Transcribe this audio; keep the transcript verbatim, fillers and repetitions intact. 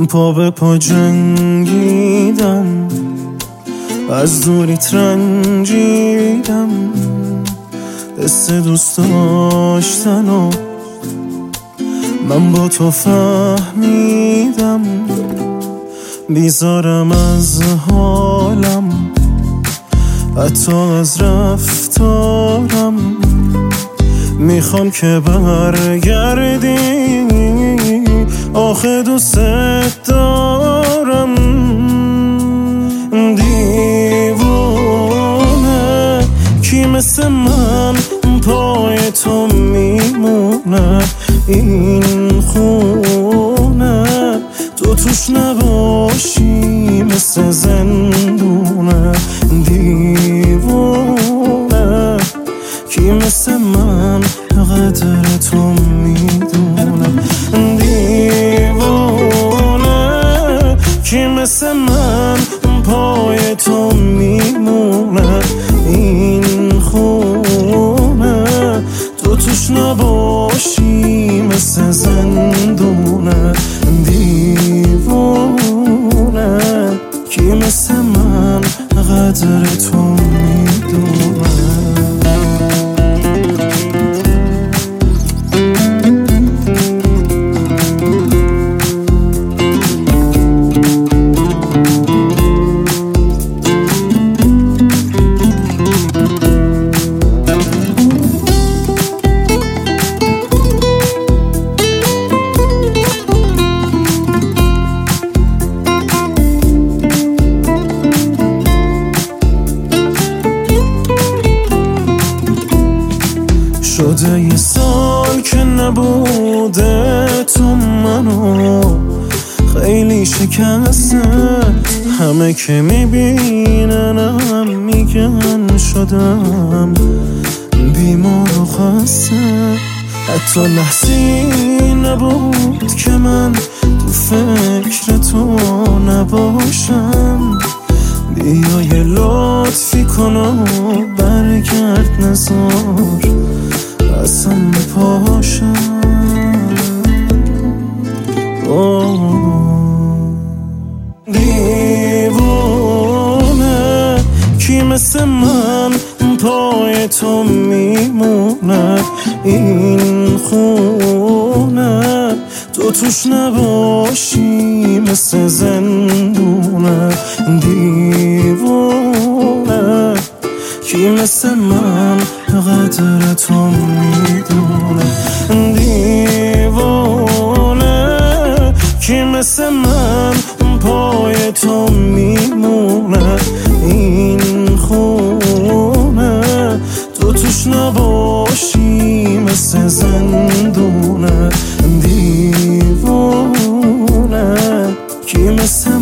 پا به پا جنگیدم، از دوریت رنجیدم، حس دوست داشتن و من با تو فهمیدم. بیزارم از حالم، حتی از رفتارم، میخوام که برگردی، آخه دوست دارم. دیوونه کی مثل من پای تو میمونه، این خونه تو توش نباشی مثل زندونه. دیوونه کی مثل من قدر تو میدونه، دیوونه کی مثل من پای تو میمونه، این خونه تو توش نباشی مثل زندونه. دیوونه کی مثل من قدر تو میدونه. شده یه سال که نبوده تو منو، خیلی شکسته، همه که میبیننم میگن شدم بیمار و خسته. حتی لحظی نبود که من تو فکر تو نباشم. بیا یه لطفی کن و برگرد، نذار اصلا پاشم. دیوونه کی مثل من پای تو میمونه، این خونه تو توش نباشی مثل زندونه. دیوونه کی مثل من قدر تو میدونه، دیوونه کی مثل من پای تو میمونه، این خونه تو توش نباشی مثل زندونه. دیوونه کی مثل